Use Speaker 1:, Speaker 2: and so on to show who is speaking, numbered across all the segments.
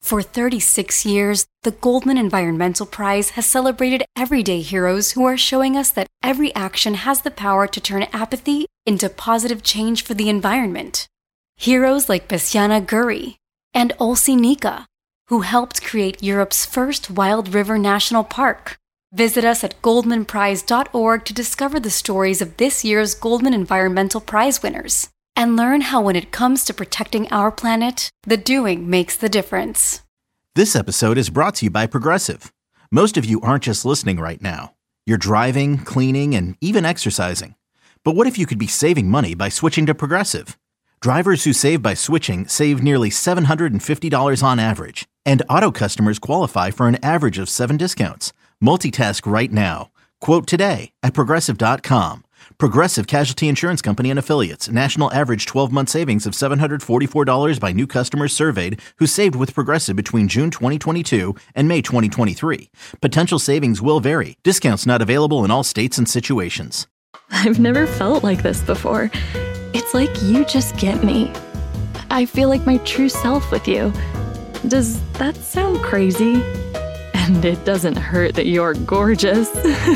Speaker 1: For 36 years, the Goldman Environmental Prize has celebrated everyday heroes who are showing us that every action has the power to turn apathy into positive change for the environment. Heroes like Besiana Guri and Olsi Nika, who helped create Europe's first wild river national park. Visit us at goldmanprize.org to discover the stories of this year's Goldman Environmental Prize winners and learn how when it comes to protecting our planet, the doing makes the difference.
Speaker 2: This episode is brought to you by Progressive. Most of you aren't just listening right now. You're driving, cleaning, and even exercising. But what if you could be saving money by switching to Progressive? Drivers who save by switching save nearly $750 on average, and auto customers qualify for an average of 7 discounts. Multitask right now. Quote today at Progressive.com. Progressive Casualty Insurance Company and Affiliates. National average 12-month savings of $744 by new customers surveyed who saved with Progressive between June 2022 and May 2023. Potential savings will vary. Discounts not available in all states and situations.
Speaker 3: I've never felt like this before. It's like you just get me. I feel like my true self with you. Does that sound crazy? And it doesn't hurt that you're gorgeous.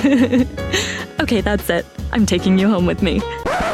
Speaker 3: Okay, that's it. I'm taking you home with me.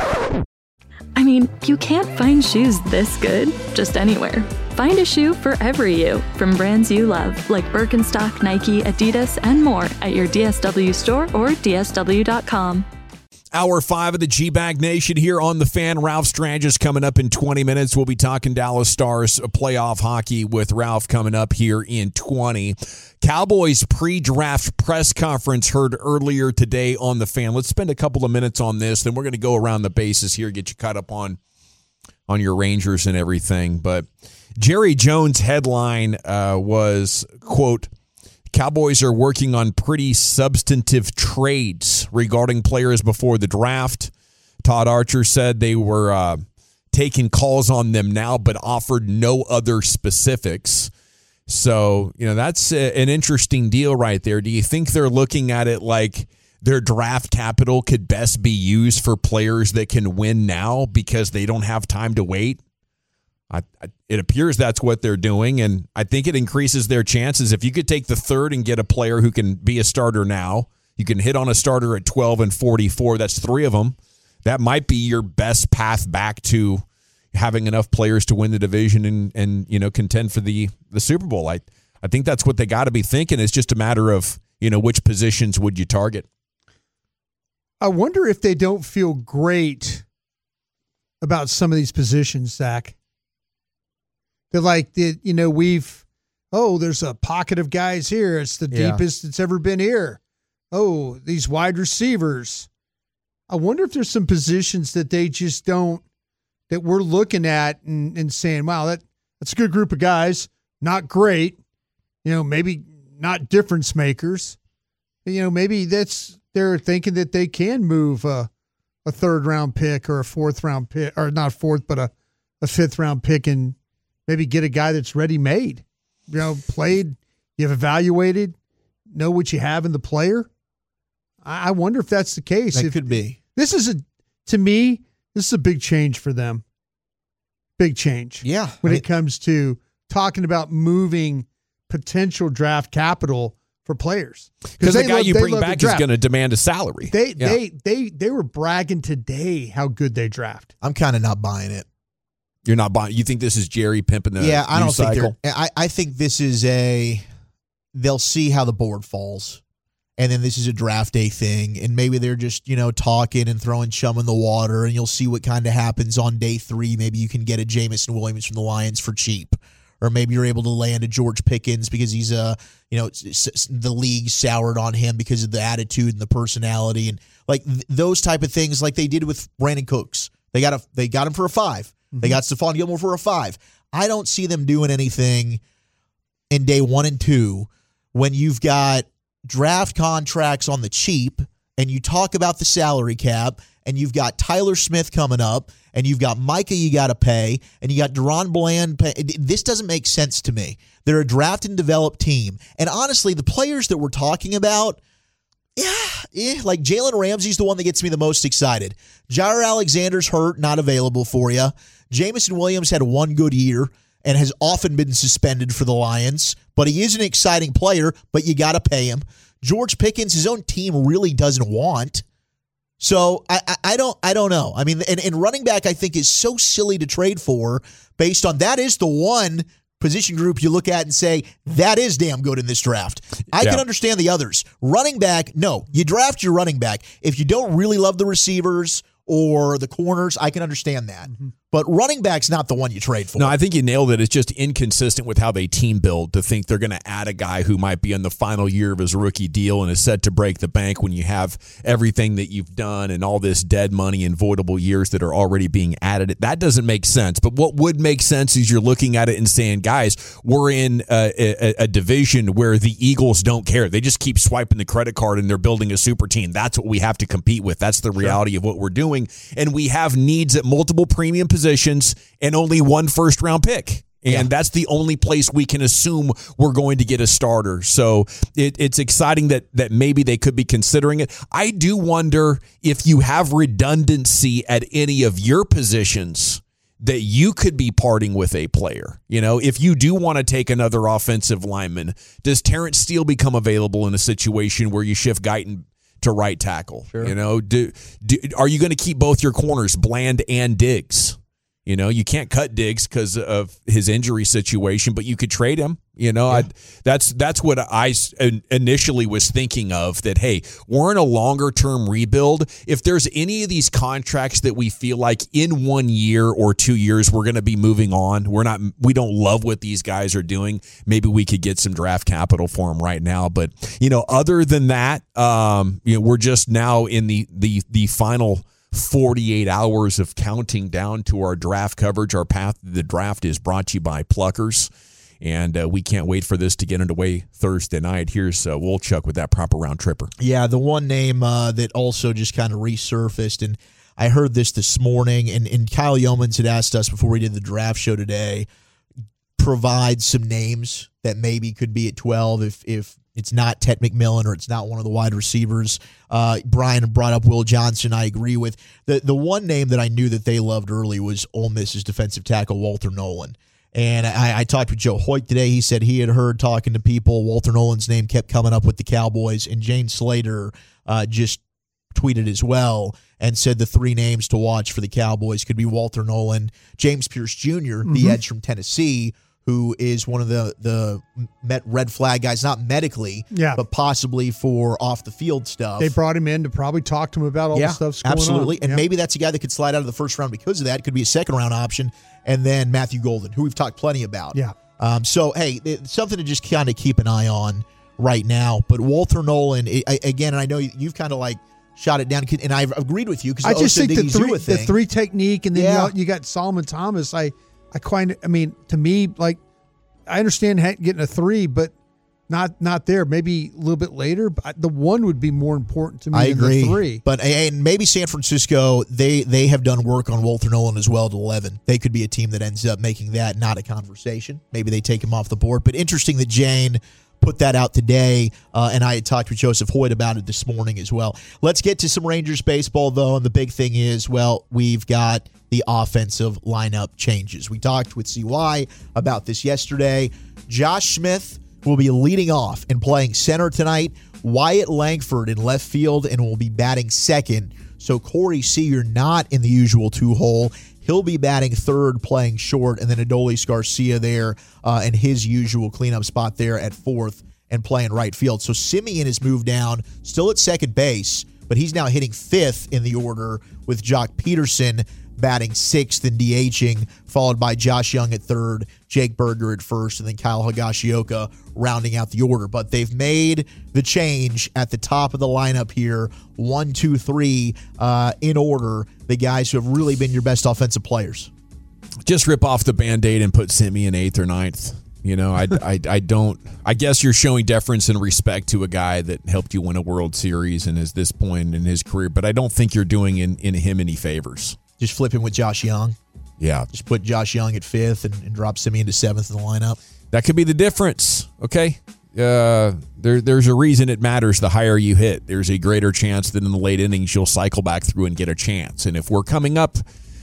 Speaker 3: I mean, you can't find shoes this good just anywhere. Find a shoe for every you from brands you love, like Birkenstock, Nike, Adidas, and more at your DSW store or DSW.com.
Speaker 4: Hour 5 of the G-Bag Nation here on The Fan. Ralph Strange coming up in 20 minutes. We'll be talking Dallas Stars playoff hockey with Ralph coming up here in 20. Cowboys pre-draft press conference heard earlier today on The Fan. Let's spend a couple of minutes on this, then we're going to go around the bases here, get you caught up on your Rangers and everything. But Jerry Jones' headline was, quote, Cowboys are working on pretty substantive trades regarding players before the draft. Todd Archer said they were taking calls on them now, but offered no other specifics. So, that's an interesting deal right there. Do you think they're looking at it like their draft capital could best be used for players that can win now because they don't have time to wait? It appears that's what they're doing, and I think it increases their chances. If you could take the third and get a player who can be a starter now, you can hit on a starter at 12 and 44. That's 3 of them. That might be your best path back to having enough players to win the division and contend for the Super Bowl. I think that's what they got to be thinking. It's just a matter of, which positions would you target.
Speaker 5: I wonder if they don't feel great about some of these positions, Zach. They're like, there's a pocket of guys here. It's the deepest it's ever been here. Oh, these wide receivers. I wonder if there's some positions that they just don't, that we're looking at and saying, wow, that's a good group of guys. Not great. Maybe not difference makers. Maybe they're thinking that they can move a 3rd-round pick or a 4th-round pick, or not 4th, but a 5th-round pick and maybe get a guy that's ready-made, played, you've evaluated, know what you have in the player. I wonder if that's the case.
Speaker 6: That could be.
Speaker 5: To me, this is a big change for them. Big change.
Speaker 6: Yeah.
Speaker 5: When it comes to talking about moving potential draft capital for players.
Speaker 4: Because the guy you bring back is going to demand a salary.
Speaker 5: They were bragging today how good they draft.
Speaker 6: I'm kind of not buying it.
Speaker 4: You're not buying. You think this is Jerry pimping the
Speaker 6: I don't
Speaker 4: cycle?
Speaker 6: think I think this is they'll see how the board falls, and then this is a draft day thing, and maybe they're just talking and throwing chum in the water, and you'll see what kind of happens on day 3. Maybe you can get a Jameson Williams from the Lions for cheap, or maybe you're able to land a George Pickens because he's the league soured on him because of the attitude and the personality and like those type of things, like they did with Brandon Cooks. They got him for a 5. They got Stephon Gilmore for a 5. I don't see them doing anything in day 1 and 2 when you've got draft contracts on the cheap and you talk about the salary cap and you've got Tyler Smith coming up and you've got Micah you got to pay and you got Deron Bland. This doesn't make sense to me. They're a draft and develop team. And honestly, the players that we're talking about, like Jalen Ramsey's the one that gets me the most excited. Jair Alexander's hurt, not available for you. Jameson Williams had 1 good year, and has often been suspended for the Lions, but he is an exciting player, but you got to pay him. George Pickens, his own team really doesn't want. So I don't know. I mean, and running back I think is so silly to trade for based on that is the one position group you look at and say, that is damn good in this draft. I can understand the others. Running back, no. You draft your running back. If you don't really love the receivers or the corners, I can understand that. Mm-hmm. But running back's not the one you trade for.
Speaker 4: No, I think you nailed it. It's just inconsistent with how they team build to think they're going to add a guy who might be in the final year of his rookie deal and is set to break the bank when you have everything that you've done and all this dead money and voidable years that are already being added. That doesn't make sense. But what would make sense is you're looking at it and saying, guys, we're in a division where the Eagles don't care. They just keep swiping the credit card and they're building a super team. That's what we have to compete with. That's the reality of what we're doing. And we have needs at multiple premium positions and only one first-round pick. And that's the only place we can assume we're going to get a starter. So it's exciting that maybe they could be considering it. I do wonder if you have redundancy at any of your positions that you could be parting with a player. You know, if you do want to take another offensive lineman, does Terrence Steele become available in a situation where you shift Guyton to right tackle? Sure. You know, are you going to keep both your corners, Bland and Diggs? You know, you can't cut Diggs because of his injury situation, but you could trade him. You know, that's what I initially was thinking of, that, hey, we're in a longer-term rebuild. If there's any of these contracts that we feel like in 1 year or 2 years we're going to be moving on, we don't love what these guys are doing, maybe we could get some draft capital for them right now. But, you know, other than that, we're just now in the final 48 hours of counting down to our draft coverage. Our path to the draft is brought to you by Pluckers, and we can't wait for this to get underway Thursday night. Here's Wolchuk with that proper round tripper.
Speaker 6: Yeah, the one name that also just kind of resurfaced, and I heard this morning, and Kyle Yeomans had asked us before we did the draft show today, provide some names that maybe could be at 12 if it's not Ted McMillan or it's not one of the wide receivers. Brian brought up Will Johnson. I agree with. The one name that I knew that they loved early was Ole Miss's defensive tackle, Walter Nolan. And I talked with Joe Hoyt today. He said he had heard talking to people, Walter Nolan's name kept coming up with the Cowboys. And Jane Slater just tweeted as well and said the three names to watch for the Cowboys could be Walter Nolan, James Pierce Jr., the edge from Tennessee, who is one of the red flag guys, not medically, but possibly for off-the-field stuff.
Speaker 5: They brought him in to probably talk to him about all the stuff going on.
Speaker 6: Absolutely. And maybe that's a guy that could slide out of the first round because of that. It could be a second-round option. And then Matthew Golden, who we've talked plenty about.
Speaker 5: Yeah.
Speaker 6: So, hey, it's something to just kind of keep an eye on right now. But Walter Nolan, again, and I know you've kind of like shot it down, and I've agreed with you because
Speaker 5: I just think the three technique, and then you got Solomon Thomas. To me, like, I understand getting a 3, but not there. Maybe a little bit later, but the 1 would be more important to me than the 3.
Speaker 6: But and maybe San Francisco, they have done work on Walter Nolan as well at 11. They could be a team that ends up making that not a conversation. Maybe they take him off the board. But interesting that Jane put that out today, and I had talked with Joseph Hoyt about it this morning as well. Let's get to some Rangers baseball, though, and the big thing is, we've got the offensive lineup changes. We talked with CY about this yesterday. Josh Smith will be leading off and playing center tonight. Wyatt Langford in left field and will be batting second. So Corey Seager not in the usual 2-hole. He'll be batting third, playing short, and then Adolis Garcia there in his usual cleanup spot there at fourth and playing right field. So Simeon has moved down, still at second base, but he's now hitting fifth in the order with Jock Peterson batting sixth and DHing, followed by Josh Young at third, Jake Berger at first, and then Kyle Higashioka rounding out the order. But they've made the change at the top of the lineup here, 1, 2, 3, in order, the guys who have really been your best offensive players.
Speaker 4: Just rip off the Band-Aid and put Simeon 8th or 9th. You know, I guess you're showing deference and respect to a guy that helped you win a World Series and is this point in his career, but I don't think you're doing in him any favors.
Speaker 6: Just flip him with Josh Young.
Speaker 4: Yeah.
Speaker 6: Just put Josh Young at fifth and drop Simeon to seventh in the lineup.
Speaker 4: That could be the difference, okay? There's a reason it matters the higher you hit. There's a greater chance that in the late innings you'll cycle back through and get a chance. And if we're coming up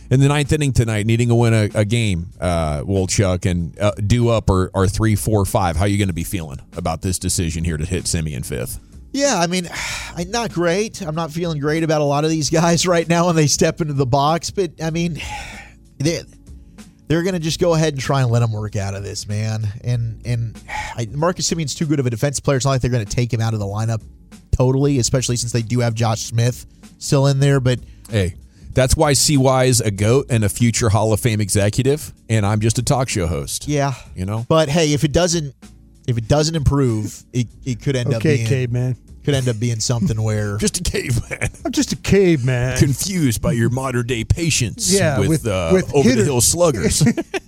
Speaker 4: In the ninth inning tonight, needing to win a game, Wolchuk, and due up or 3-4-5, how are you going to be feeling about this decision here to hit Semien fifth?
Speaker 6: Yeah, I mean, not great. I'm not feeling great about a lot of these guys right now when they step into the box. But, I mean, they're going to just go ahead and try and let them work out of this, man. And Marcus Semien's too good of a defense player. It's not like they're going to take him out of the lineup totally, especially since they do have Josh Smith still in there. But
Speaker 4: hey, that's why CY is a GOAT and a future Hall of Fame executive, and I'm just a talk show host.
Speaker 6: Yeah.
Speaker 4: You know?
Speaker 6: But, hey, if it doesn't improve, it could end up being
Speaker 5: caveman.
Speaker 6: Could end up being something where
Speaker 4: just a caveman.
Speaker 5: I'm just a caveman.
Speaker 4: Confused by your modern day patience with over
Speaker 5: hitter.
Speaker 4: the hill sluggers.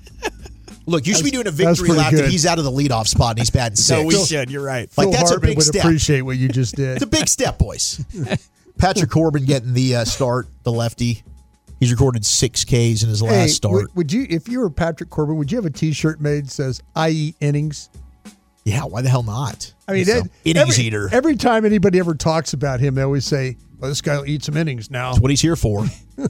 Speaker 6: Look, you should be doing a victory lap if he's out of the leadoff spot and he's batting six.
Speaker 4: No, we should. You're right.
Speaker 6: Like,
Speaker 5: Phil
Speaker 6: that's
Speaker 5: Hartman
Speaker 6: a big
Speaker 5: would
Speaker 6: step.
Speaker 5: appreciate what you just did.
Speaker 6: It's a big step, boys. Patrick Corbin getting the start, the lefty. He's recorded 6 Ks in his last start.
Speaker 5: Would you, if you were Patrick Corbin, would you have a T-shirt made that says "I.E. innings"?
Speaker 6: Yeah, why the hell not?
Speaker 5: I mean,
Speaker 6: innings eater.
Speaker 5: Every time anybody ever talks about him, they always say, "Well, this guy will eat some innings now."
Speaker 6: That's what he's here for.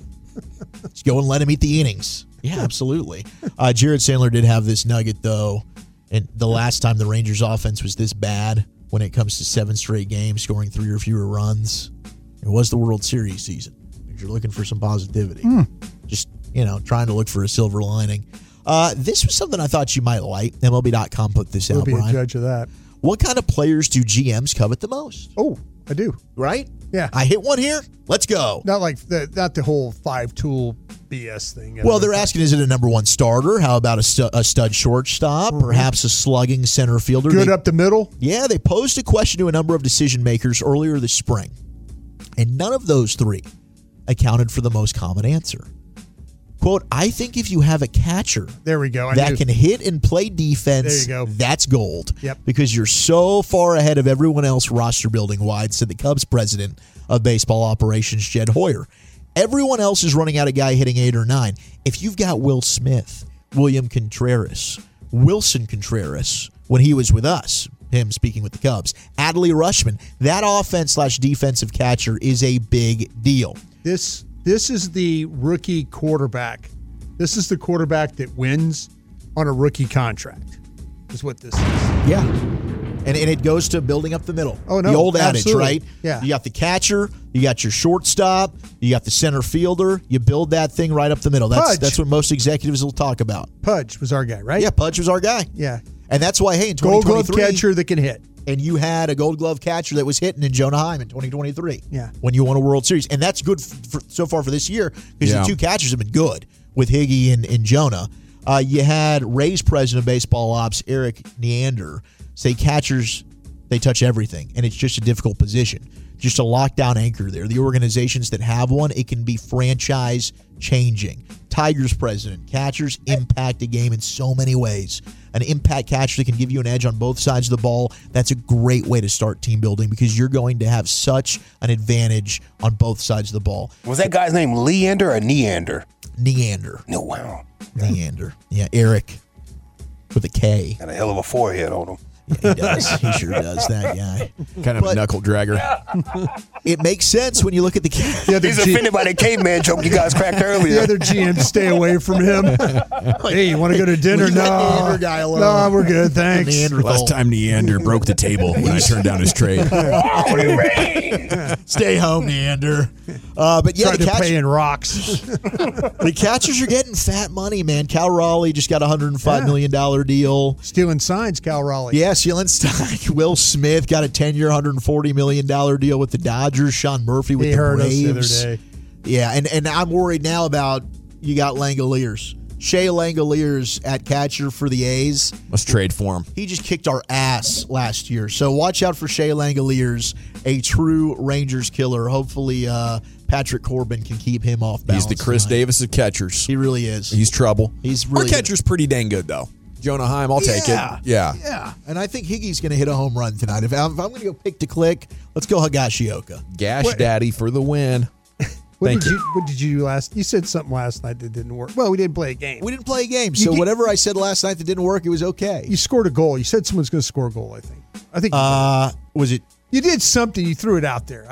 Speaker 6: Let's go and let him eat the innings. Yeah, absolutely. Jared Sandler did have this nugget, though, and the last time the Rangers' offense was this bad when it comes to 7 straight games, scoring 3 or fewer runs, it was the World Series season. If you're looking for some positivity, just trying to look for a silver lining. This was something I thought you might like. MLB.com put this out,
Speaker 5: We'll be
Speaker 6: Brian.
Speaker 5: a judge of that.
Speaker 6: What kind of players do GMs covet the most?
Speaker 5: Oh, I do.
Speaker 6: Right?
Speaker 5: Yeah.
Speaker 6: I hit one here. Let's go.
Speaker 5: Not like not the whole 5-tool BS thing.
Speaker 6: Well, they're asking, is it a number 1 starter? How about a stud shortstop? Perhaps a slugging center fielder?
Speaker 5: Good up the middle?
Speaker 6: Yeah, they posed a question to a number of decision makers earlier this spring, and none of those 3 accounted for the most common answer. Quote, I think if you have a catcher
Speaker 5: there we go.
Speaker 6: that can hit and play defense,
Speaker 5: there you go.
Speaker 6: That's gold.
Speaker 5: Yep.
Speaker 6: Because you're so far ahead of everyone else roster building wide, said the Cubs president of baseball operations, Jed Hoyer. Everyone else is running out a guy hitting 8 or 9. If you've got Will Smith, William Contreras, Wilson Contreras, when he was with us, him speaking with the Cubs, Adley Rutschman, that offense/defensive catcher is a big deal.
Speaker 5: This is the rookie quarterback. This is the quarterback that wins on a rookie contract, is what this is.
Speaker 6: Yeah. And it goes to building up the middle.
Speaker 5: Oh, no.
Speaker 6: The old
Speaker 5: Absolutely.
Speaker 6: adage, right?
Speaker 5: Yeah.
Speaker 6: You got the catcher, you got your shortstop, you got the center fielder. You build that thing right up the middle. That's what most executives will talk about.
Speaker 5: Pudge was our guy, right?
Speaker 6: Yeah, Pudge was our guy.
Speaker 5: Yeah.
Speaker 6: And that's why, hey, in
Speaker 5: Gold
Speaker 6: 2023,
Speaker 5: Glove catcher that can hit.
Speaker 6: and you had a Gold Glove catcher that was hitting in Jonah Heim in 2023.
Speaker 5: Yeah.
Speaker 6: When you won a World Series. And that's good so far for this year because the 2 catchers have been good with Higgy and Jonah. You had Rays president of baseball ops, Eric Neander, say catchers, they touch everything, and it's just a difficult position. Just a lockdown anchor there. The organizations that have one, it can be franchise changing. Tigers president, catchers impact a game in so many ways. An impact catcher that can give you an edge on both sides of the ball, that's a great way to start team building because you're going to have such an advantage on both sides of the ball.
Speaker 7: Was that guy's name Leander or Neander?
Speaker 6: Neander.
Speaker 7: No, wow.
Speaker 6: Neander. Yeah, Eric with a K.
Speaker 7: Got a hell of a forehead on him.
Speaker 6: Yeah, he does. He sure does, that guy.
Speaker 4: Kind of a knuckle dragger.
Speaker 6: It makes sense when you look at the
Speaker 7: He's offended by that caveman joke you guys cracked earlier.
Speaker 5: The other GM stay away from him. Hey, you want to go to dinner?
Speaker 6: Well, you let
Speaker 5: No.
Speaker 6: Neander guy alone.
Speaker 5: No, we're good. Thanks.
Speaker 4: Last time Neander broke the table when I turned down his trade.
Speaker 6: Stay home, Neander. But yeah,
Speaker 5: Tried to pay in rocks.
Speaker 6: the catchers are getting fat money, man. Cal Raleigh just got a $105 million deal.
Speaker 5: Stealing signs, Cal Raleigh.
Speaker 6: Yeah, Stein. Will Smith got a 10-year, $140 million deal with the Dodgers. Sean Murphy with
Speaker 5: He
Speaker 6: the
Speaker 5: heard us
Speaker 6: Braves.
Speaker 5: the other day.
Speaker 6: Yeah, and I'm worried now about you got Langoliers. Shea Langoliers at catcher for the A's.
Speaker 4: Let's trade for him.
Speaker 6: He just kicked our ass last year. So watch out for Shea Langoliers, a true Rangers killer. Hopefully Patrick Corbin can keep him off balance.
Speaker 4: He's the Chris
Speaker 6: tonight.
Speaker 4: Davis of catchers.
Speaker 6: He really is.
Speaker 4: He's trouble.
Speaker 6: He's really
Speaker 4: Our catcher's pretty dang good, though. Jonah Heim, I'll take it. Yeah.
Speaker 6: Yeah. And I think Higgy's going to hit a home run tonight. If I'm going to go pick to click, let's go Higashioka.
Speaker 4: Gash Daddy for the win.
Speaker 5: What
Speaker 4: Thank
Speaker 5: did
Speaker 4: you.
Speaker 5: What did you do last? You said something last night that didn't work. Well, we didn't play a game.
Speaker 6: We didn't play a game, so whatever I said last night that didn't work, it was okay.
Speaker 5: You scored a goal. You said someone's going to score a goal, I think.
Speaker 6: Was it
Speaker 5: You did something. You threw it out there.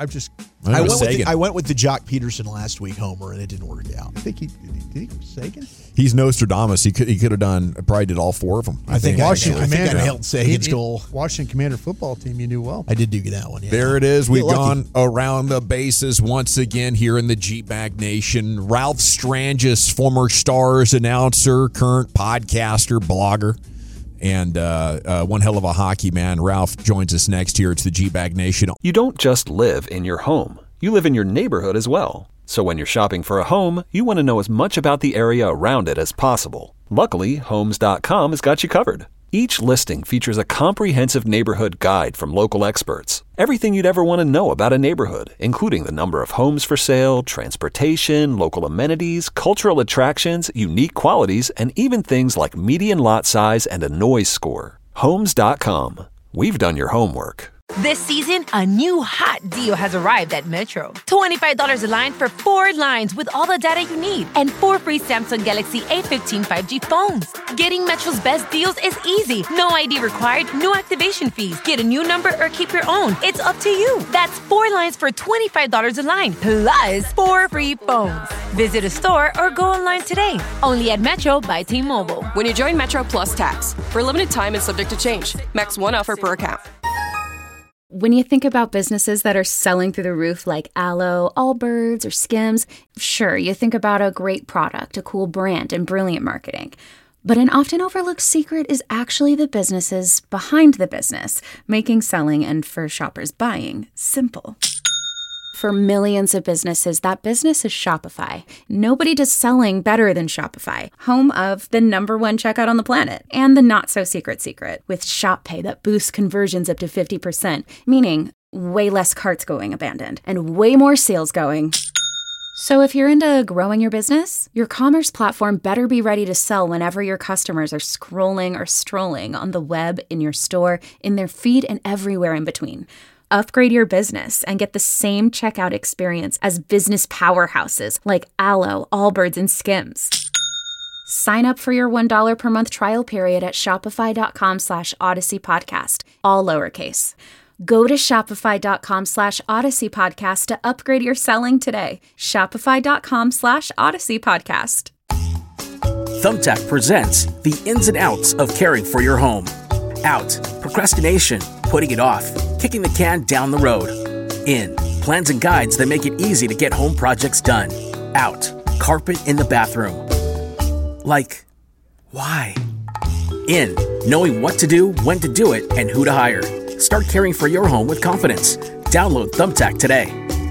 Speaker 6: I went with the Jock Peterson last week homer, and it didn't work out.
Speaker 5: I think did he go Sagan?
Speaker 4: He's Nostradamus. He could have probably did all four of them.
Speaker 6: I think
Speaker 5: Washington Commander.
Speaker 6: I nailed Sagan's goal.
Speaker 5: Washington Commander football team. You knew well.
Speaker 6: I did do that one. Yeah.
Speaker 4: There it is. We've gone around the bases once again here in the G-Bag Nation. Ralph Strangis, former Stars announcer, current podcaster, blogger, and one hell of a hockey man. Ralph joins us next here. It's the G-Bag Nation.
Speaker 8: You don't just live in your home. You live in your neighborhood as well. So when you're shopping for a home, you want to know as much about the area around it as possible. Luckily, Homes.com has got you covered. Each listing features a comprehensive neighborhood guide from local experts. Everything you'd ever want to know about a neighborhood, including the number of homes for sale, transportation, local amenities, cultural attractions, unique qualities, and even things like median lot size and a noise score. Homes.com. We've done your homework.
Speaker 9: This season, a new hot deal has arrived at Metro. $25 a line for 4 lines with all the data you need and 4 free Samsung Galaxy A15 5G phones. Getting Metro's best deals is easy. No ID required, no activation fees. Get a new number or keep your own. It's up to you. That's 4 lines for $25 a line, plus 4 free phones. Visit a store or go online today. Only at Metro by T-Mobile.
Speaker 10: When you join Metro Plus Tax, for a limited time and subject to change. Max 1 offer per account.
Speaker 11: When you think about businesses that are selling through the roof like Aloe, Allbirds, or Skims, sure, you think about a great product, a cool brand, and brilliant marketing. But an often overlooked secret is actually the businesses behind the business, making selling and for shoppers buying simple. For millions of businesses, that business is Shopify. Nobody does selling better than Shopify, home of the #1 checkout on the planet, and the not-so-secret secret, with Shop Pay that boosts conversions up to 50%, meaning way less carts going abandoned, and way more sales going. So if you're into growing your business, your commerce platform better be ready to sell whenever your customers are scrolling or strolling on the web, in your store, in their feed, and everywhere in between. Upgrade your business and get the same checkout experience as business powerhouses like Aloe, Allbirds, and Skims. Sign up for your $1 per month trial period at shopify.com/Odyssey Podcast, all lowercase. Go to shopify.com/Odyssey Podcast to upgrade your selling today. Shopify.com/Odyssey Podcast.
Speaker 12: Thumbtack presents the ins and outs of caring for your home. Out, procrastination, putting it off, kicking the can down the road. In, plans and guides that make it easy to get home projects done. Out, carpet in the bathroom. Like, why? In, knowing what to do, when to do it, and who to hire. Start caring for your home with confidence. Download Thumbtack today.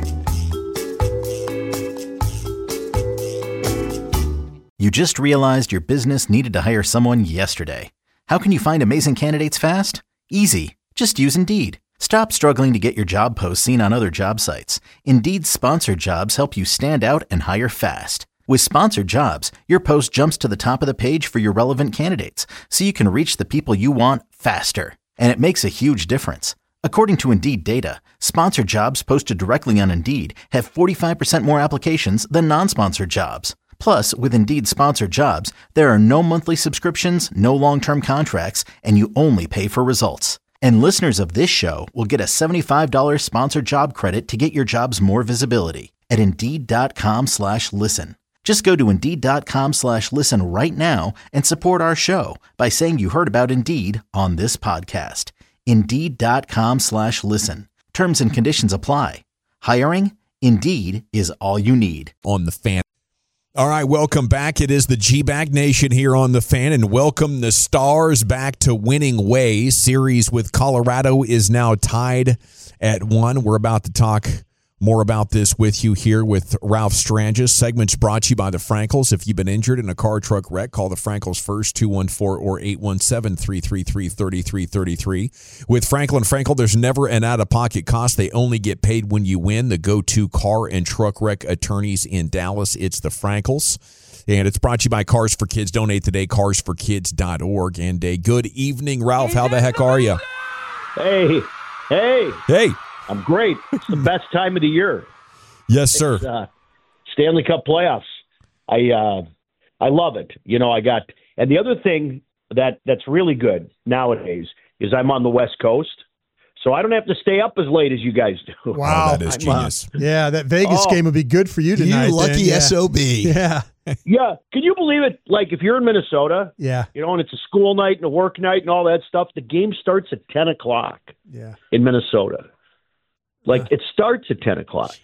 Speaker 2: You just realized your business needed to hire someone yesterday. How can you find amazing candidates fast? Easy. Just use Indeed. Stop struggling to get your job posts seen on other job sites. Indeed's sponsored jobs help you stand out and hire fast. With sponsored jobs, your post jumps to the top of the page for your relevant candidates, so you can reach the people you want faster. And it makes a huge difference. According to Indeed data, sponsored jobs posted directly on Indeed have 45% more applications than non-sponsored jobs. Plus, with Indeed sponsored jobs, there are no monthly subscriptions, no long-term contracts, and you only pay for results. And listeners of this show will get a $75 sponsored job credit to get your jobs more visibility at Indeed.com/listen. Just go to Indeed.com/listen right now and support our show by saying you heard about Indeed on this podcast. Indeed.com/listen. Terms and conditions apply. Hiring? Indeed is all you need.
Speaker 4: On the Fan. All right, welcome back. It is the G-Bag Nation here on the Fan, and welcome the Stars back to winning ways. Series with Colorado is now tied at 1. We're about to talk more about this with you here with Ralph Strangis. Segment's brought to you by the Frankels. If you've been injured in a car truck wreck, call the Frankels first, 214 or 817-333-3333. With Frankel and Frankel, there's never an out-of-pocket cost. They only get paid when you win. The go-to car and truck wreck attorneys in Dallas, it's the Frankels. And it's brought to you by Cars for Kids. Donate today, carsforkids.org. And a good evening, Ralph. How the heck are you?
Speaker 13: Hey.
Speaker 4: Hey.
Speaker 13: I'm great. It's the best time of the year.
Speaker 4: Yes, sir.
Speaker 13: It's, Stanley Cup playoffs. I love it. You know, and the other thing that's really good nowadays is I'm on the West Coast, So I don't have to stay up as late as you guys do.
Speaker 5: Wow.
Speaker 4: Oh, that is genius.
Speaker 5: Yeah, that Vegas game would be good for you tonight.
Speaker 6: You lucky
Speaker 5: then.
Speaker 6: SOB.
Speaker 5: Yeah.
Speaker 13: Yeah. Can you believe it? Like, if you're in Minnesota,
Speaker 5: Yeah.
Speaker 13: and it's a school night and a work night and all that stuff, the game starts at 10 o'clock
Speaker 5: Yeah.
Speaker 13: in Minnesota. Like, it starts at 10 o'clock.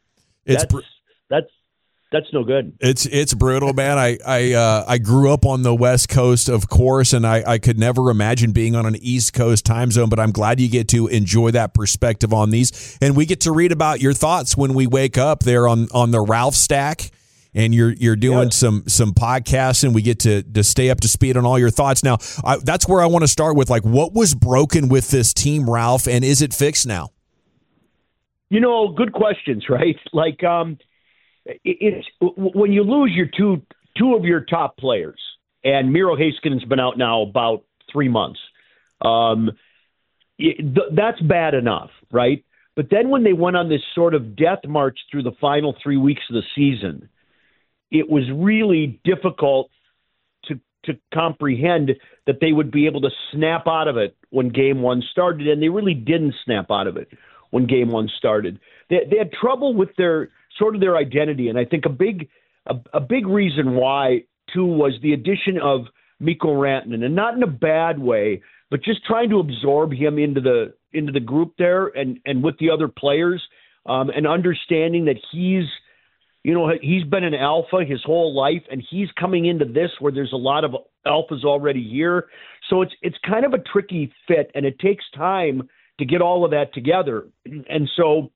Speaker 13: That's no good.
Speaker 4: It's brutal, man. I grew up on the West Coast, of course, and I could never imagine being on an East Coast time zone, but I'm glad you get to enjoy that perspective on these. And we get to read about your thoughts when we wake up there on the Ralph Stack, and you're doing some podcasts, and we get to stay up to speed on all your thoughts. Now, that's where I want to start with, like, what was broken with this team, Ralph, and is it fixed now?
Speaker 13: Good questions, right? Like, it's when you lose your two of your top players, and Miro Heiskanen's been out now about 3 months. That's bad enough, right? But then when they went on this sort of death march through the final 3 weeks of the season, it was really difficult to comprehend that they would be able to snap out of it when game one started, and they really didn't snap out of it when game one started. They had trouble with their identity, and I think a big reason why too was the addition of Mikko Rantanen, and not in a bad way, but just trying to absorb him into the group there and with the other players, and understanding that he's been an alpha his whole life, and he's coming into this where there's a lot of alphas already here. So it's kind of a tricky fit, and it takes time to get all of that together. And so,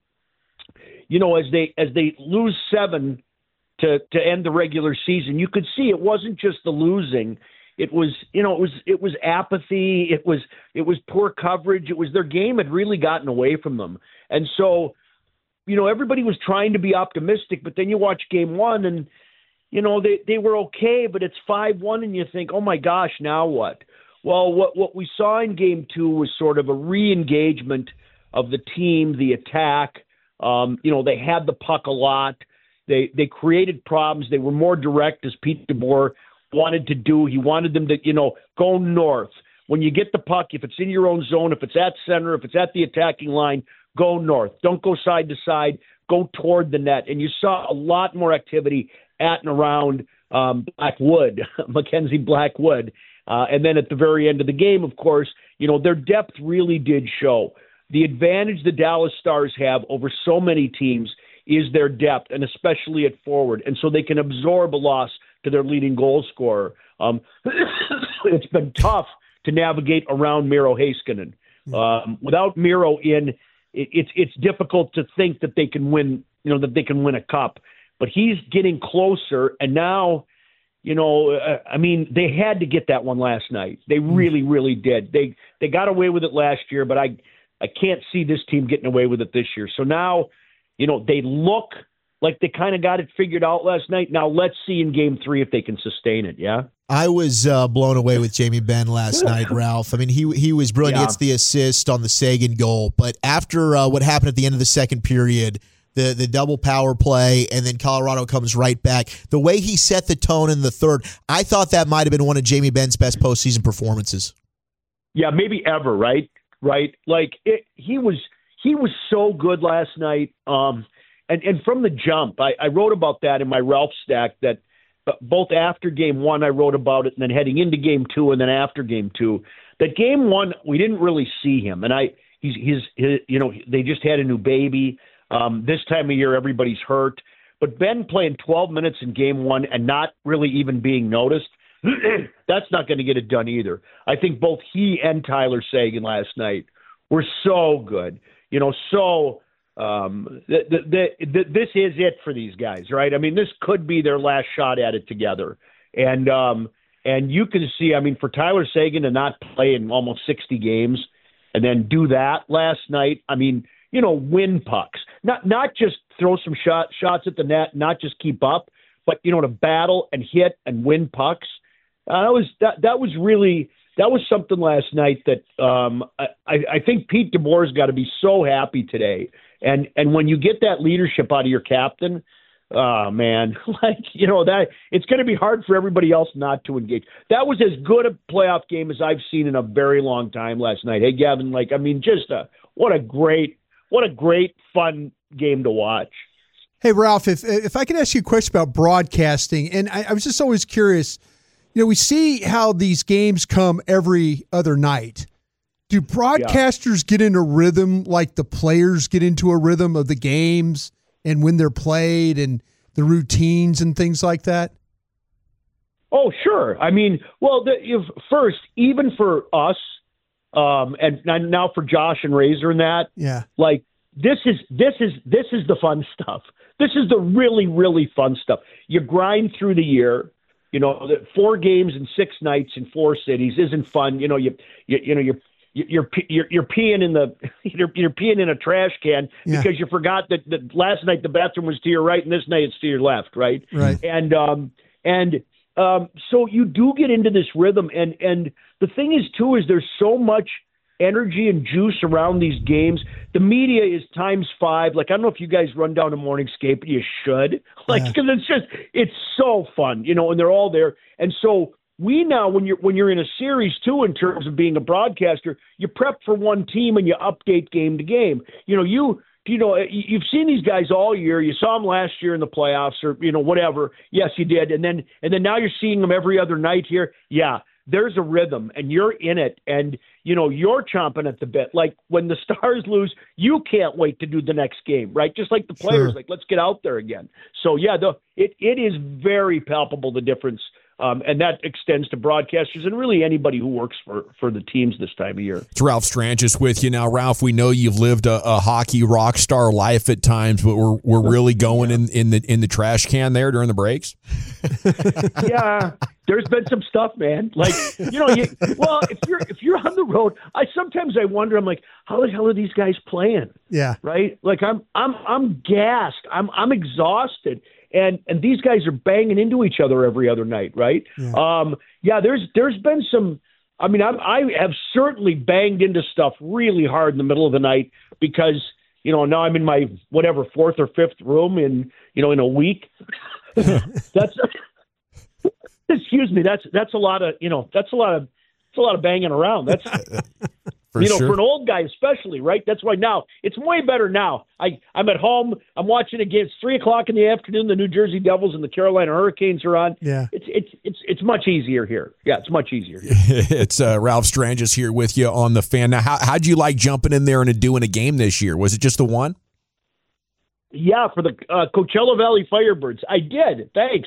Speaker 13: as they lose 7 to end the regular season, you could see it wasn't just the losing. It was apathy. It was poor coverage. It was their game had really gotten away from them. And so, everybody was trying to be optimistic, but then you watch game one and, they were okay, but it's 5-1 and you think, oh my gosh, now what? Well, what we saw in game two was sort of a re-engagement of the team, the attack. They had the puck a lot. They created problems. They were more direct, as Pete DeBoer wanted to do. He wanted them to, go north. When you get the puck, if it's in your own zone, if it's at center, if it's at the attacking line, go north. Don't go side to side. Go toward the net. And you saw a lot more activity at and around Blackwood, Mackenzie Blackwood. And then at the very end of the game, of course, their depth really did show. The advantage the Dallas Stars have over so many teams is their depth, and especially at forward. And so they can absorb a loss to their leading goal scorer. It's been tough to navigate around Miro Heiskanen. Without Miro in, it's difficult to think that they can win, that they can win a cup. But he's getting closer, and now, they had to get that one last night. They really, really did. They got away with it last year, but I can't see this team getting away with it this year. So now, they look like they kind of got it figured out last night. Now let's see in game 3 if they can sustain it, yeah?
Speaker 6: I was blown away with Jamie Benn last night, Ralph. I mean, he was brilliant. He gets the assist on the Sagan goal. But after what happened at the end of the second period, the double power play, and then Colorado comes right back, the way he set the tone in the third, I thought that might have been one of Jamie Benn's best postseason performances.
Speaker 13: Yeah, maybe ever, right? Right? Like, he was so good last night. And from the jump, I wrote about that in my Ralph stack, that both after game 1 I wrote about it, and then heading into game 2 and then after game 2, that game 1 we didn't really see him. And they just had a new baby. This time of year everybody's hurt. But Ben playing 12 minutes in game 1 and not really even being noticed, that's not going to get it done either. I think both he and Tyler Sagan last night were so good. This is it for these guys, right? I mean, this could be their last shot at it together. And you can see, for Tyler Sagan to not play in almost 60 games and then do that last night, win pucks. Not just throw some shots at the net, not just keep up, but, to battle and hit and win pucks. That was something last night that I think Pete DeBoer's got to be so happy today. And when you get that leadership out of your captain, oh man, that it's going to be hard for everybody else not to engage. That was as good a playoff game as I've seen in a very long time last night. Hey, Gavin, what a great fun game to watch.
Speaker 5: Hey, Ralph, if I could ask you a question about broadcasting, and I was just always curious, we see how these games come every other night. Do broadcasters get in a rhythm like the players get into a rhythm of the games and when they're played and the routines and things like that?
Speaker 13: Oh, sure. I mean, well, first, even for us, and now for Josh and Razor and that, this is the fun stuff. This is the really, really fun stuff. You grind through the year. The 4 games and 6 nights in 4 cities isn't fun. You're peeing in you're peeing in a trash can because you forgot that last night the bathroom was to your right and this night it's to your left, right?
Speaker 5: Right.
Speaker 13: And so you do get into this rhythm, and the thing is too is there's so much energy and juice around these games. The media is times 5. Like, I don't know if you guys run down to Morningscape, but you should. Because it's so fun, and they're all there. And so we now, when you're in a series too, in terms of being a broadcaster, you prep for one team and you update game to game. You've seen these guys all year. You saw them last year in the playoffs, or whatever. Yes, you did. And then now you're seeing them every other night here. Yeah. There's a rhythm, and you're in it, and, you're chomping at the bit. Like, when the Stars lose, you can't wait to do the next game, right? Just like the players, let's get out there again. So, yeah, it is very palpable, the difference, and that extends to broadcasters and really anybody who works for the teams this time of year.
Speaker 4: It's Ralph Strangis with you now. Ralph, we know you've lived a hockey rock star life at times, but we're really going in the trash can there during the breaks.
Speaker 13: Yeah, there's been some stuff, man. Like, if you're on the road, I wonder, I'm like, how the hell are these guys playing?
Speaker 5: Yeah.
Speaker 13: Right? Like, I'm gassed. I'm exhausted. And these guys are banging into each other every other night, right? Yeah. There's been some. I mean, I have certainly banged into stuff really hard in the middle of the night because now I'm in my 4th or 5th room in a week. That's excuse me. That's a lot of that's a lot of banging around. That's. For an old guy especially, right? That's why now it's way better now. I'm at home. I'm watching a game. It's 3:00 in the afternoon. The New Jersey Devils and the Carolina Hurricanes are on.
Speaker 5: Yeah,
Speaker 13: it's much easier here. Yeah, it's much easier here.
Speaker 4: It's Ralph Strangis here with you on the Fan. Now, how'd you like jumping in there and doing a game this year? Was it just the one?
Speaker 13: Yeah, for the Coachella Valley Firebirds, I did. Thanks.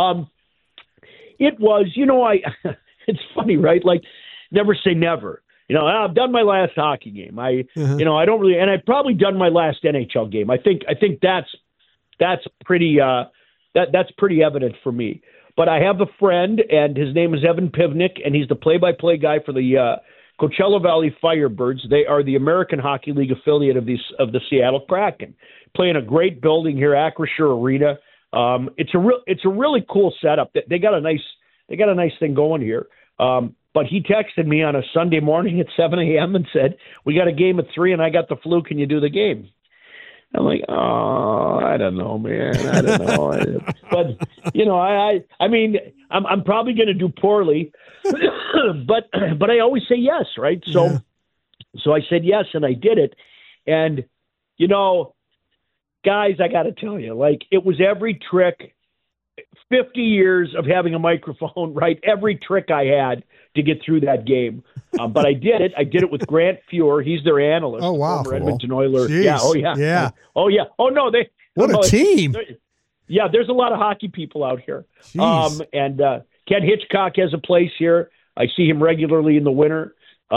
Speaker 13: It was, it's funny, right? Like, never say never. I've done my last hockey game. I don't really, and I've probably done my last NHL game. I think that's pretty that's pretty evident for me. But I have a friend, and his name is Evan Pivnik, and he's the play-by-play guy for the Coachella Valley Firebirds. They are the American Hockey League affiliate of the Seattle Kraken. Play in a great building here, Acrisure Arena. It's a really cool setup. They got a nice thing going here. But he texted me on a Sunday morning at 7 a.m. and said, "We got a game at 3 and I got the flu. Can you do the game?" I'm like, "Oh, I don't know, man. I don't know." But I mean, I'm probably going to do poorly, but I always say yes, right? So I said yes, and I did it. And guys, I got to tell you, like, it was every trick. 50 years of having a microphone, right? Every trick I had to get through that game. But I did it. I did it with Grant Fuhr. He's their analyst.
Speaker 5: Oh, wow.
Speaker 13: Former Edmonton Oiler.
Speaker 5: Jeez.
Speaker 13: Yeah. Oh, yeah.
Speaker 5: Yeah.
Speaker 13: Oh, yeah. Oh, no.
Speaker 5: What a team.
Speaker 13: Yeah, there's a lot of hockey people out here.
Speaker 5: Jeez.
Speaker 13: And Ken Hitchcock has a place here. I see him regularly in the winter.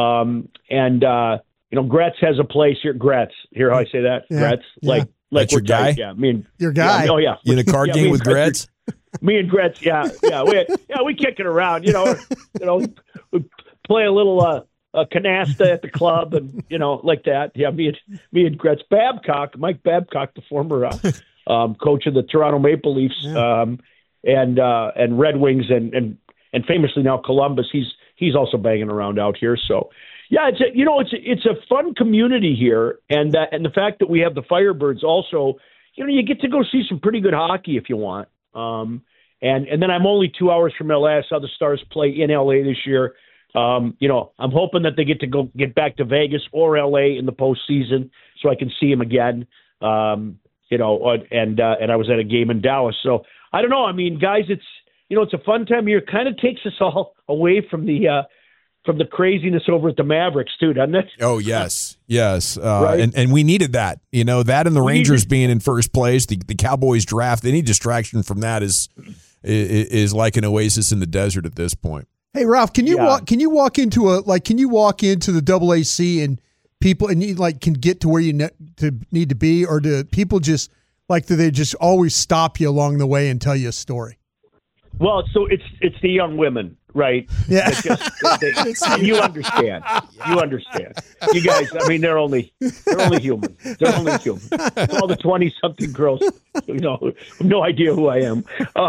Speaker 13: Gretz has a place here. Gretz. Hear how I say that?
Speaker 5: Yeah.
Speaker 13: Gretz.
Speaker 5: Yeah.
Speaker 4: Like your guy?
Speaker 13: Yeah, me and
Speaker 5: your guy.
Speaker 13: Yeah, oh, yeah.
Speaker 4: You in a card game with Gretz?
Speaker 13: Me and Gretz, we kick it around, we play a little canasta at the club, and like that. Yeah, me and Gretz. Mike Babcock, the former coach of the Toronto Maple Leafs, and Red Wings, and famously now Columbus. He's also banging around out here. So yeah, it's a fun community here, and the fact that we have the Firebirds also. you get to go see some pretty good hockey if you want. And then I'm only 2 hours from LA. I saw the Stars play in LA this year. I'm hoping that they get back to Vegas or LA in the postseason so I can see them again. And I was at a game in Dallas. So I don't know. I mean, guys, it's a fun time of year. Kind of takes us all away from the craziness over at the Mavericks too, doesn't it?
Speaker 4: Oh, yes.
Speaker 13: Right?
Speaker 4: And we needed that, that and the Rangers being in first place, the Cowboys draft, any distraction from that is like an oasis in the desert at this point.
Speaker 5: Hey, Ralph, can you walk into the AAC and people and you can get to where you need to be, or do people just do they just always stop you along the way and tell you a story?
Speaker 13: Well, so it's the young women, right?
Speaker 5: Yeah.
Speaker 13: You understand. You understand. You guys, I mean, they're only human. They're only human. All the 20-something girls, have no idea who I am.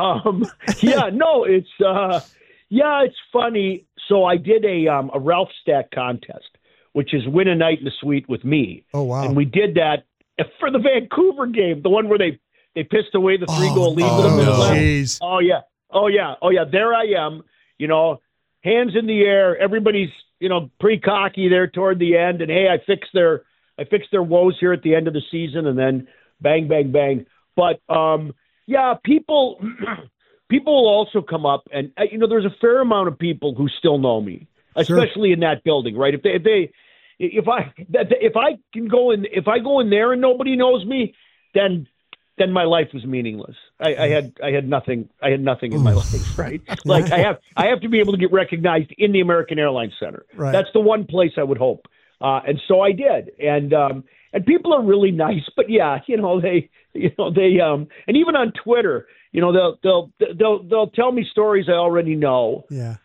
Speaker 13: It's funny. So I did a Ralph Stack contest, which is win a night in the suite with me.
Speaker 5: Oh, wow.
Speaker 13: And we did that for the Vancouver game, the one where they pissed away the 3-goal lead with a minute left.
Speaker 5: Geez.
Speaker 13: Oh, yeah. There I am, hands in the air. Everybody's, pretty cocky there toward the end. And hey, I fixed their woes here at the end of the season, and then bang, bang, bang. But, people will also come up and, there's a fair amount of people who still know me, especially in that building, right? If I go in there and nobody knows me, then my life was meaningless. I had nothing in my life, right? Like I have to be able to get recognized in the American Airlines Center.
Speaker 5: Right.
Speaker 13: That's the one place I would hope. And so I did. And people are really nice, but yeah, they and even on Twitter, they'll tell me stories I already know.
Speaker 5: Yeah.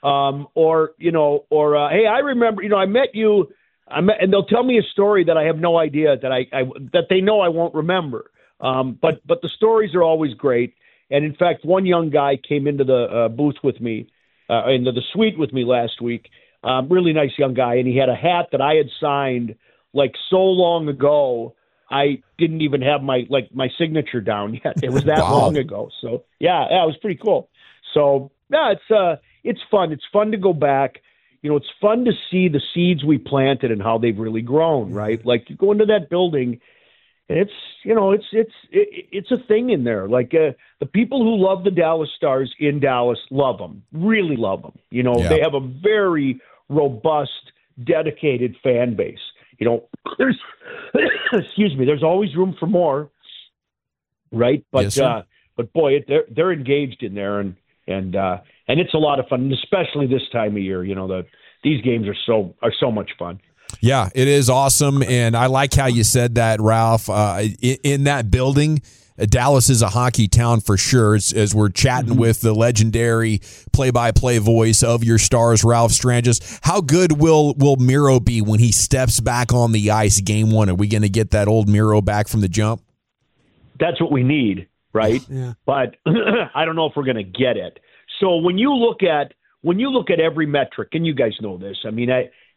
Speaker 13: Hey, I remember, I met you. And they'll tell me a story that I have no idea that they know I won't remember. But the stories are always great. And in fact, one young guy came into the booth with me, into the suite with me last week. Really nice young guy, and he had a hat that I had signed so long ago. I didn't even have my signature down yet. It was that long ago. So yeah, it was pretty cool. So yeah, it's fun. It's fun to go back. It's fun to see the seeds we planted and how they've really grown, right? Like you go into that building, and it's a thing in there. The people who love the Dallas Stars in Dallas love them, really love them. They have a very robust, dedicated fan base. There's, there's always room for more, right? But
Speaker 4: yes,
Speaker 13: but boy, they're engaged in there, and it's a lot of fun, and especially this time of year. These games are so much fun.
Speaker 4: Yeah, it is awesome, and I like how you said that, Ralph. In that building, Dallas is a hockey town for sure. As we're chatting with the legendary play-by-play voice of your Stars, Ralph Strangis. How good will Miro be when he steps back on the ice game one? Are we going to get that old Miro back from the jump?
Speaker 13: That's what we need, right?
Speaker 5: Yeah.
Speaker 13: But I don't know if we're going to get it. So when you look at every metric, and you guys know this, I mean,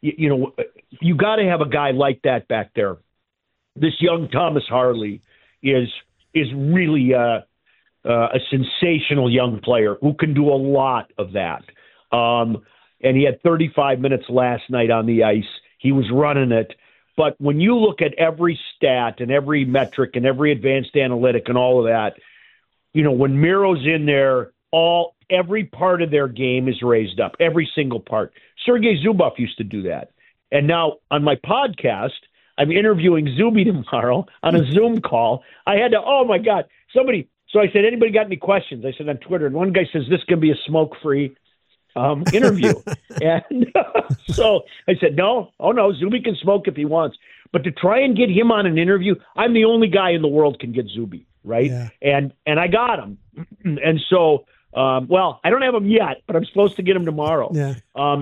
Speaker 13: you got to have a guy like that back there. This young Thomas Harley is really a sensational young player who can do a lot of that. And he had 35 minutes last night on the ice. He was running it. But when you look at every stat and every metric and every advanced analytic and all of that, when Miro's in there, every part of their game is raised up, every single part. Sergei Zubov used to do that. And now on my podcast, I'm interviewing Zuby tomorrow on a Zoom call. I had to, oh my God, so I said, anybody got any questions? I said on Twitter, and one guy says, this can be a smoke-free interview. And so I said, no, Zuby can smoke if he wants. But to try and get him on an interview, I'm the only guy in the world can get Zuby, right?
Speaker 5: Yeah.
Speaker 13: And I got him. And so, I don't have him yet, but I'm supposed to get him tomorrow.
Speaker 5: Yeah.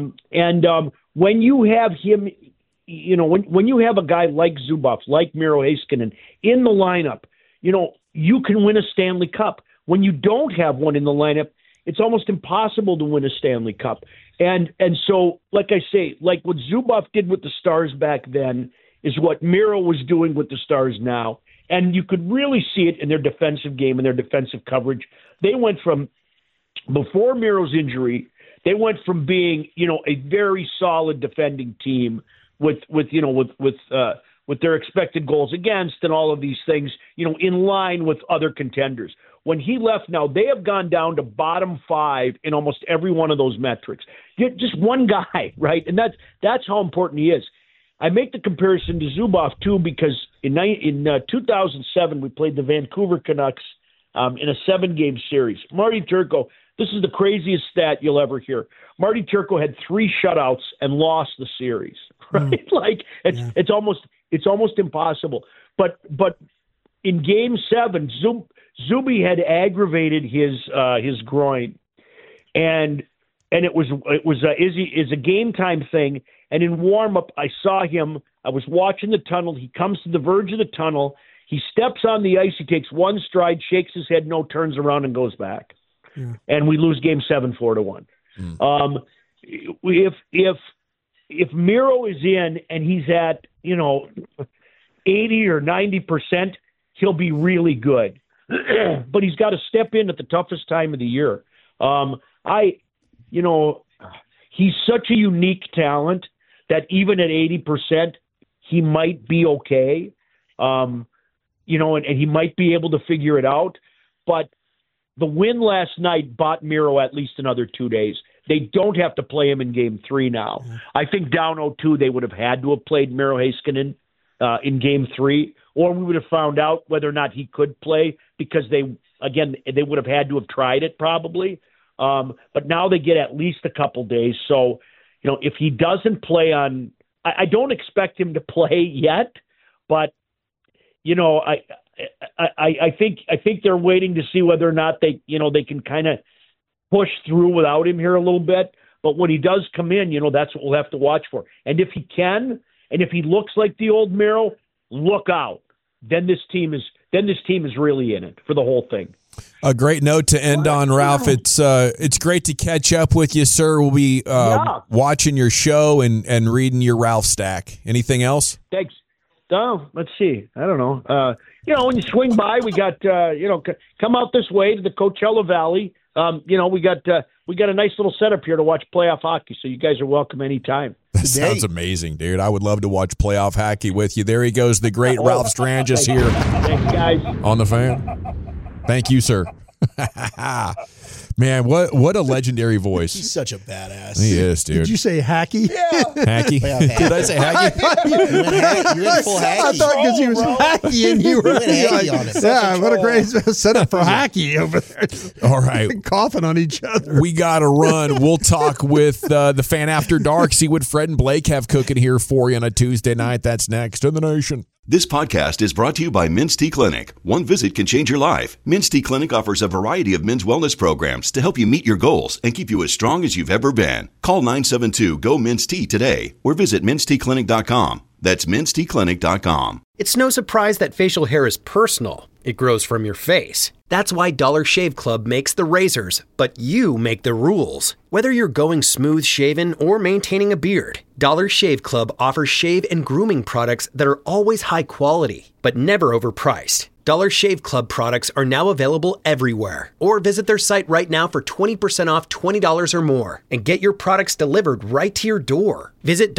Speaker 13: When you have him, when you have a guy like Zubov, like Miro Heiskanen in the lineup, you can win a Stanley Cup. When you don't have one in the lineup, it's almost impossible to win a Stanley Cup. And so, like I say, like what Zubov did with the Stars back then is what Miro was doing with the Stars now. And you could really see it in their defensive game and their defensive coverage. They went from, before Miro's injury, they went from being, a very solid defending team with their expected goals against and all of these things, in line with other contenders. When he left now, they have gone down to bottom 5 in almost every one of those metrics. Just one guy, right? And that's how important he is. I make the comparison to Zubov, too, because in 2007, we played the Vancouver Canucks in a 7-game series. Marty Turco, this is the craziest stat you'll ever hear. Marty Turco had 3 shutouts and lost the series, right? It's almost impossible. But in Game 7, Zuby had aggravated his groin, and it was a game time thing. And in warm up, I saw him. I was watching the tunnel. He comes to the verge of the tunnel. He steps on the ice. He takes one stride, shakes his head, turns around and goes back. Yeah. And we lose Game 7 4-1. If Miro is in and he's at 80 or 90%, he'll be really good. But he's got to step in at the toughest time of the year. He's such a unique talent that even at 80%, he might be okay. And he might be able to figure it out. But the win last night bought Miro at least another 2 days. They don't have to play him in Game 3 now. I think down 0-2, they would have had to have played Miro Heiskanen in Game 3, or we would have found out whether or not he could play, because they would have had to have tried it probably. But now they get at least a couple days. So, if he doesn't play I don't expect him to play yet, but I think they're waiting to see whether or not they can kind of push through without him here a little bit. But when he does come in, that's what we'll have to watch for. And if he can, and if he looks like the old Miro, look out. Then this team is really in it for the whole thing.
Speaker 4: A great note to end on, Ralph. It's great to catch up with you, sir. We'll be watching your show and reading your Ralph stack. Anything else?
Speaker 13: Thanks. Let's see. I don't know. When you swing by, we got come out this way to the Coachella Valley. We got a nice little setup here to watch playoff hockey, so you guys are welcome anytime.
Speaker 4: That sounds amazing, dude. I would love to watch playoff hockey with you. There he goes, the great Ralph Strangis here.
Speaker 13: Thanks, guys.
Speaker 4: On the Fan. Thank you, sir. Man, what a legendary voice.
Speaker 6: He's such a badass.
Speaker 4: He is, dude.
Speaker 5: Did you say hacky?
Speaker 6: Yeah.
Speaker 4: Hacky? Did I say hacky?
Speaker 6: You're in full hacky.
Speaker 5: I thought because he was hacky and you were
Speaker 6: hacky on it.
Speaker 5: Yeah, what a great setup for hacky over there.
Speaker 4: All right.
Speaker 5: Coughing on each other.
Speaker 4: We got to run. We'll talk with the Fan After Dark, see what Fred and Blake have cooking here for you on a Tuesday night. That's next in the nation.
Speaker 14: This podcast is brought to you by Men's T Clinic. One visit can change your life. Men's T Clinic offers a variety of men's wellness programs to help you meet your goals and keep you as strong as you've ever been. Call 972-GO-MEN'S-T today or visit menstclinic.com. That's menstclinic.com.
Speaker 15: It's no surprise that facial hair is personal. It grows from your face. That's why Dollar Shave Club makes the razors, but you make the rules. Whether you're going smooth shaven or maintaining a beard, Dollar Shave Club offers shave and grooming products that are always high quality, but never overpriced. Dollar Shave Club products are now available everywhere. Or visit their site right now for 20% off $20 or more and get your products delivered right to your door. Visit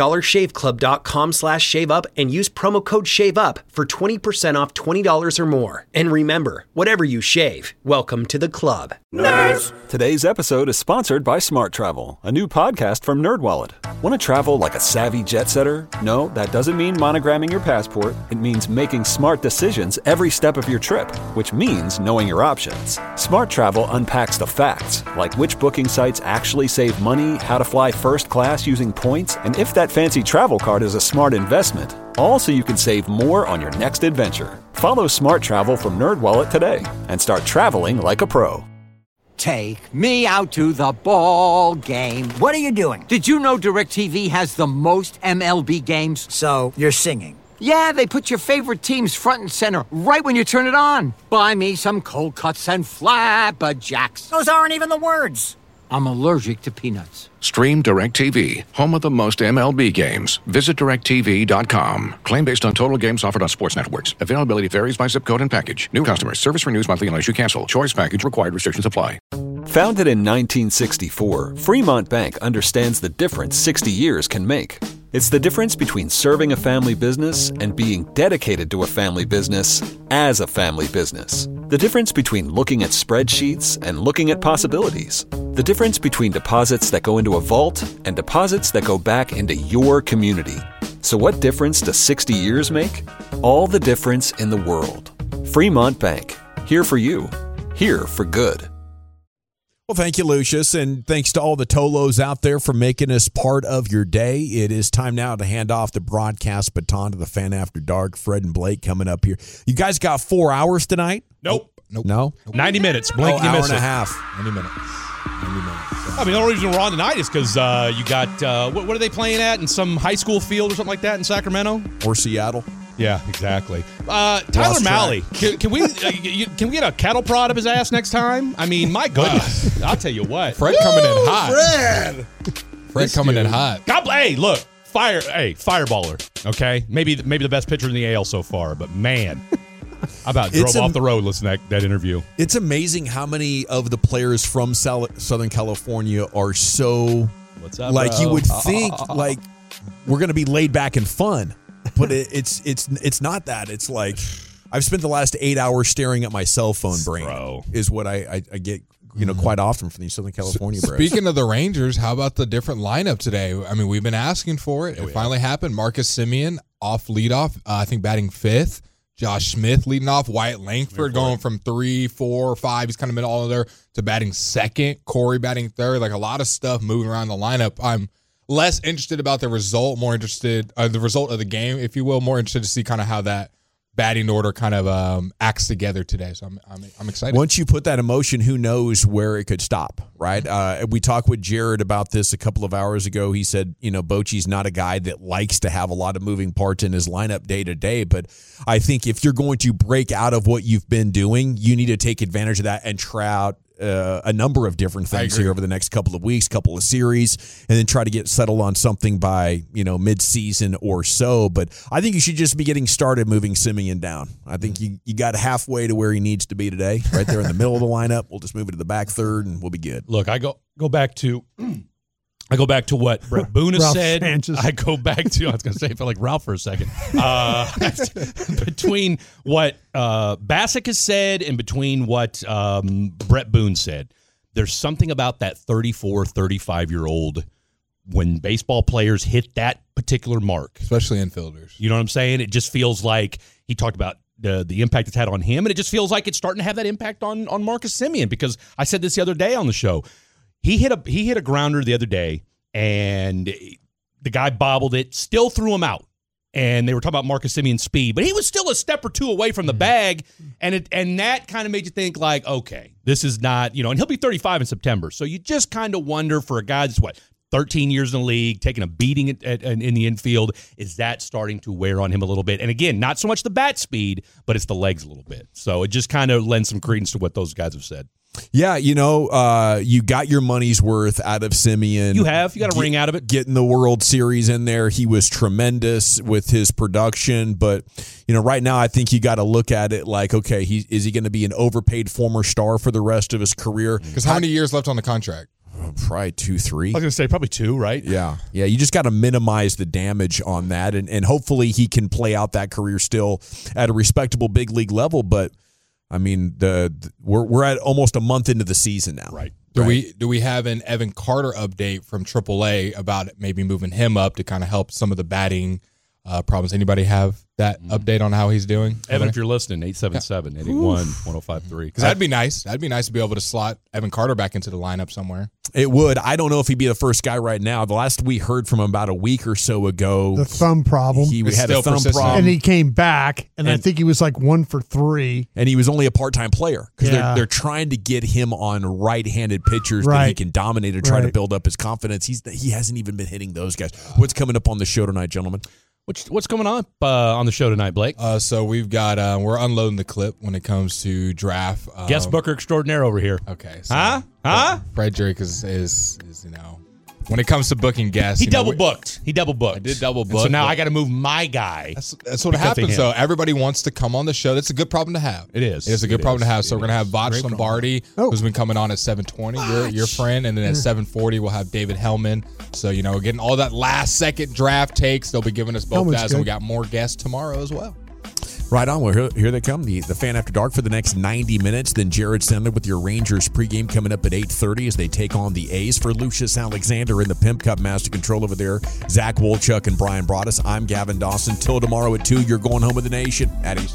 Speaker 15: dollarshaveclub.com/shaveup and use promo code SHAVEUP for 20% off $20 or more. And remember, whatever you shave, welcome to the club.
Speaker 8: Nerds! Today's episode is sponsored by Smart Travel, a new podcast from NerdWallet. Want to travel like a savvy jet setter? No, that doesn't mean monogramming your passport. It means making smart decisions every step of your trip, which means knowing your options. Smart Travel unpacks the facts, like which booking sites actually save money, how to fly first class using points, and if that fancy travel card is a smart investment. All so you can save more on your next adventure. Follow Smart Travel from NerdWallet today and start traveling like a pro.
Speaker 16: Take me out to the ball game. What are you doing? Did you know DirecTV has the most MLB games? So, you're singing. Yeah, they put your favorite teams front and center right when you turn it on. Buy me some cold cuts and flapjacks. Those aren't even the words. I'm allergic to peanuts.
Speaker 17: Stream DirecTV, home of the most MLB games. Visit DirecTV.com. Claim based on total games offered on sports networks. Availability varies by zip code and package. New customers. Service renews monthly unless you cancel. Choice package required. Restrictions apply.
Speaker 8: Founded in 1964, Fremont Bank understands the difference 60 years can make. It's the difference between serving a family business and being dedicated to a family business as a family business. The difference between looking at spreadsheets and looking at possibilities. The difference between deposits that go into a vault and deposits that go back into your community. So what difference does 60 years make? All the difference in the world. Fremont Bank. Here for you. Here for good.
Speaker 4: Well, thank you, Lucius, and thanks to all the Tolos out there for making us part of your day. It is time now to hand off the broadcast baton to the Fan After Dark. Fred and Blake coming up here. You guys got 4 hours tonight?
Speaker 18: Nope.
Speaker 4: No?
Speaker 18: 90 minutes. Blink, you
Speaker 4: hour
Speaker 18: miss
Speaker 4: and
Speaker 18: it.
Speaker 4: a half.
Speaker 18: 90 minutes. I mean, the only reason we're on tonight is because you got, what are they playing at? In some high school field or something like that in Sacramento?
Speaker 4: Or Seattle.
Speaker 18: Yeah, exactly. Tyler Malley, can we get a cattle prod of his ass next time? I mean, my goodness. I'll tell you what.
Speaker 19: Fred coming in hot. Fred coming in hot.
Speaker 18: Hey, look. Fireballer. Okay? Maybe the best pitcher in the AL so far, but man. I about drove off the road listening to that interview.
Speaker 4: It's amazing how many of the players from Southern California are so,
Speaker 18: what's up,
Speaker 4: like,
Speaker 18: bro?
Speaker 4: You would think, like, we're going to be laid back and fun. But it's not that. It's like I've spent the last 8 hours staring at my cell phone brain, is what I get, quite often from these Southern California bros.
Speaker 19: Speaking of the Rangers, how about the different lineup today? I mean, we've been asking for it. It finally happened. Marcus Semien off leadoff, I think batting fifth. Josh Smith leading off. Wyatt Langford going from 3, 4, 5. He's kind of been all there to batting second. Corey batting third. Like a lot of stuff moving around the lineup. I'm less interested about the result, more interested the result of the game, if you will. More interested to see kind of how that batting order kind of acts together today. So I'm excited.
Speaker 4: Once you put that in motion, who knows where it could stop, right? We talked with Jared about this a couple of hours ago. He said, Bochy's not a guy that likes to have a lot of moving parts in his lineup day to day, but I think if you're going to break out of what you've been doing, you need to take advantage of that and try out a number of different things here over the next couple of weeks, couple of series, and then try to get settled on something by, mid-season or so. But I think you should just be getting started moving Semien down. I think you got halfway to where he needs to be today, right there in the middle of the lineup. We'll just move it to the back third, and we'll be good.
Speaker 18: Look, I go back to what Brett Boone has said.
Speaker 5: Sanchez.
Speaker 18: I go back to, I was going to say, I felt like Ralph for a second. Between what Bassick has said and between what Brett Boone said, there's something about that 34, 35-year-old when baseball players hit that particular mark.
Speaker 19: Especially infielders.
Speaker 18: You know what I'm saying? It just feels like he talked about the impact it's had on him, and it just feels like it's starting to have that impact on Marcus Semien, because I said this the other day on the show. He hit a grounder the other day, and the guy bobbled it, still threw him out. And they were talking about Marcus Semien's speed, but he was still a step or two away from the bag, and that kind of made you think, like, okay, this is not, and he'll be 35 in September. So you just kind of wonder, for a guy that's 13 years in the league, taking a beating in the infield, is that starting to wear on him a little bit? And again, not so much the bat speed, but it's the legs a little bit. So it just kind of lends some credence to what those guys have said.
Speaker 4: Yeah, you got your money's worth out of Semien.
Speaker 18: You got a ring out of it.
Speaker 4: Getting the World Series in there. He was tremendous with his production. But, right now I think you got to look at it like, okay, is he going to be an overpaid former star for the rest of his career?
Speaker 19: Because how many years left on the contract?
Speaker 4: Probably 2, 3.
Speaker 18: I was going to say probably 2, right?
Speaker 4: Yeah. You just got to minimize the damage on that. And hopefully he can play out that career still at a respectable big league level. But, I mean, we're at almost a month into the season now.
Speaker 18: Right.
Speaker 19: Do we have an Evan Carter update from AAA about maybe moving him up to kind of help some of the batting problems? Anybody have that update on how he's doing?
Speaker 18: Evan, if you're listening, 877-881-1053.
Speaker 19: Because that'd be nice. That'd be nice to be able to slot Evan Carter back into the lineup somewhere.
Speaker 4: It would. I don't know if he'd be the first guy right now. The last we heard from him about a week or so ago,
Speaker 5: the thumb problem.
Speaker 4: He had a thumb problem,
Speaker 5: and he came back, and I think he was like 1 for 3.
Speaker 4: And he was only a part-time player because they're trying to get him on right-handed pitchers that he can dominate or try to build up his confidence. He hasn't even been hitting those guys. What's coming up on the show tonight, gentlemen?
Speaker 18: What's going on the show tonight, Blake?
Speaker 19: So we've got we're unloading the clip when it comes to draft.
Speaker 18: Guest booker extraordinaire over here.
Speaker 19: Okay. So Frederick is when it comes to booking guests,
Speaker 18: he double booked. I did
Speaker 19: double book.
Speaker 18: So now I got to move my guy.
Speaker 19: That's what happens. So everybody wants to come on the show. That's a good problem to have.
Speaker 18: It is.
Speaker 19: It's a good problem to have. So we're gonna have Vach Lombardi, who's been coming on at 7:20. Your friend, and then at 7:40 we'll have David Hellman. So we're getting all that last second draft takes. They'll be giving us both that, and we got more guests tomorrow as well.
Speaker 4: Right on. Well, here they come. The Fan After Dark for the next 90 minutes. Then Jared Sandler with your Rangers pregame coming up at 8:30 as they take on the A's. For Lucius Alexander in the Pimp Cup Master Control over there, Zach Wolchuk and Brian Broaddus. I'm Gavin Dawson. Till tomorrow at 2, you're going home with the nation. At ease.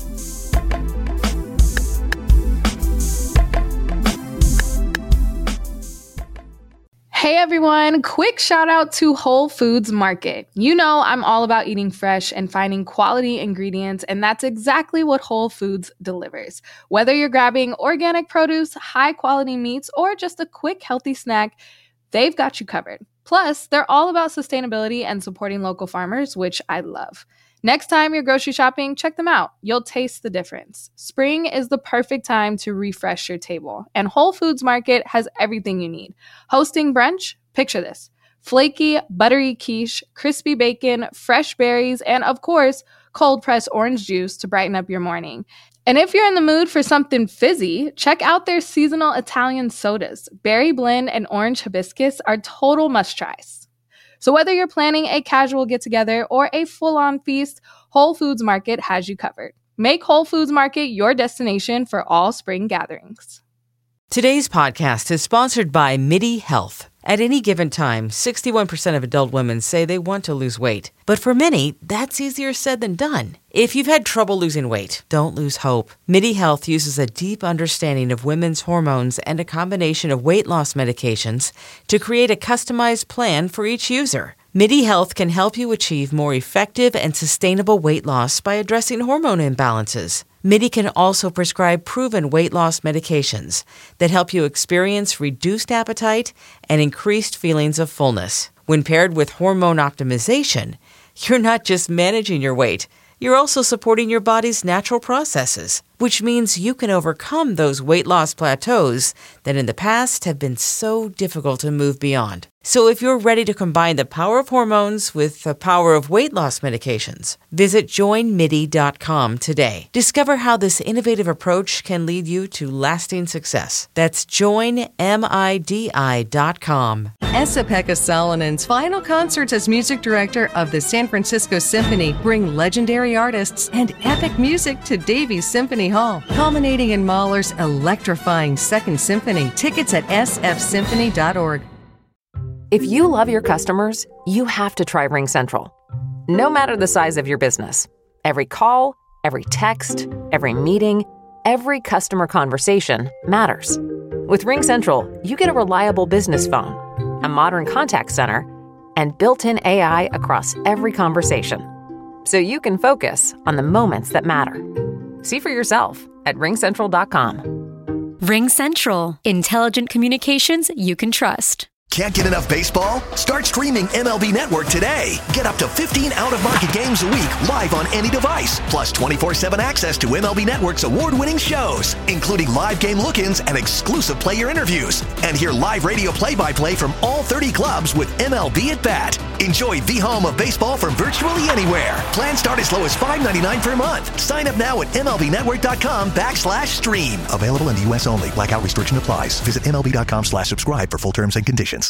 Speaker 20: Hey everyone, quick shout out to Whole Foods Market. You know I'm all about eating fresh and finding quality ingredients, and that's exactly what Whole Foods delivers. Whether you're grabbing organic produce, high quality meats, or just a quick healthy snack, they've got you covered. Plus, they're all about sustainability and supporting local farmers, which I love. Next time you're grocery shopping, check them out. You'll taste the difference. Spring is the perfect time to refresh your table, and Whole Foods Market has everything you need. Hosting brunch? Picture this. Flaky, buttery quiche, crispy bacon, fresh berries, and of course, cold-pressed orange juice to brighten up your morning. And if you're in the mood for something fizzy, check out their seasonal Italian sodas. Berry blend and orange hibiscus are total must-tries. So whether you're planning a casual get-together or a full-on feast, Whole Foods Market has you covered. Make Whole Foods Market your destination for all spring gatherings.
Speaker 21: Today's podcast is sponsored by MIDI Health. At any given time, 61% of adult women say they want to lose weight. But for many, that's easier said than done. If you've had trouble losing weight, don't lose hope. MIDI Health uses a deep understanding of women's hormones and a combination of weight loss medications to create a customized plan for each user. MIDI Health can help you achieve more effective and sustainable weight loss by addressing hormone imbalances. MIDI can also prescribe proven weight loss medications that help you experience reduced appetite and increased feelings of fullness. When paired with hormone optimization, you're not just managing your weight, you're also supporting your body's natural processes, which means you can overcome those weight loss plateaus that in the past have been so difficult to move beyond. So if you're ready to combine the power of hormones with the power of weight loss medications, visit joinmidi.com today. Discover how this innovative approach can lead you to lasting success. That's joinmidi.com.
Speaker 22: Esa-Pekka Salonen's final concerts as music director of the San Francisco Symphony bring legendary artists and epic music to Davies Symphony Hall, culminating in Mahler's electrifying Second Symphony. Tickets at sfsymphony.org.
Speaker 23: If you love your customers, you have to try RingCentral. No matter the size of your business, every call, every text, every meeting, every customer conversation matters. With RingCentral, you get a reliable business phone, a modern contact center, and built-in AI across every conversation. So you can focus on the moments that matter. See for yourself at ringcentral.com.
Speaker 1: RingCentral. Intelligent communications you can trust.
Speaker 24: Can't get enough baseball? Start streaming MLB Network today. Get up to 15 out-of-market games a week live on any device. Plus 24/7 access to MLB Network's award-winning shows, including live game look-ins and exclusive player interviews. And hear live radio play-by-play from all 30 clubs with MLB at Bat. Enjoy the home of baseball from virtually anywhere. Plans start as low as $5.99 per month. Sign up now at MLBnetwork.com/stream. Available in the U.S. only. Blackout restriction applies. Visit MLB.com/subscribe for full terms and conditions.